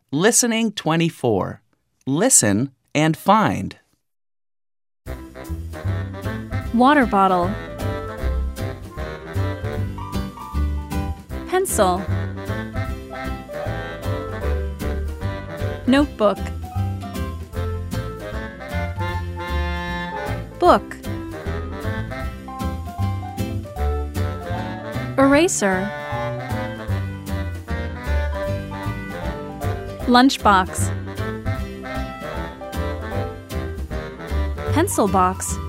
Listening 24. Listen and find. Water bottle. Pencil. Notebook. Book. Eraser. Lunchbox. Pencil box.